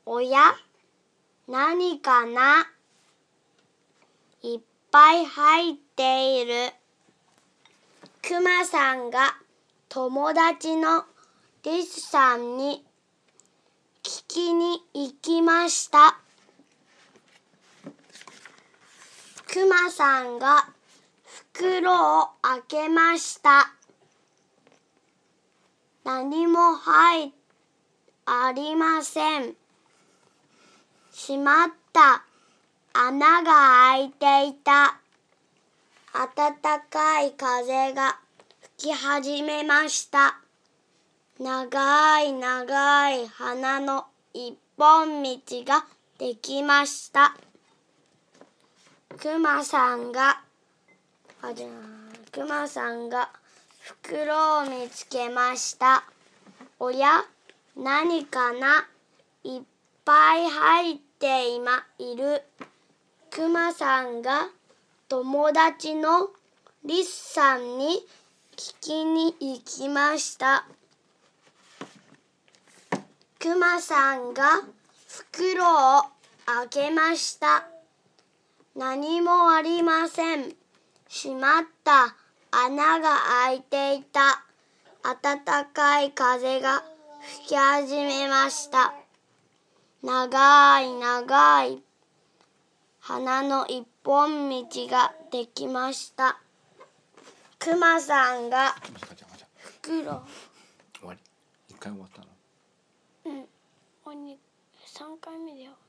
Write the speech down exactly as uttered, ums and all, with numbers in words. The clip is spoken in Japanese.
おや、何かな。いっぱい入っている。くまさんが友達のリスさんに聞きに行きました。くまさんが袋を開けました。何も入ありません。しまった。穴が開いていた。暖かい風が吹き始めました。長い長い花の一本道ができました。くまさんが、あ、じゃあ、くまさんが袋を見つけました。おや、何かな。いっぱい入っていま、いる。くまさんが友達のリスさんに聞きに行きました。くまさんが袋を開けました。何もありません。しまった。穴が開いていた。暖かい風が吹き始めました。長い長い花の一本道ができました。くまさんが袋。 終わり。一回終わったの。 うん。さんかいめだよ。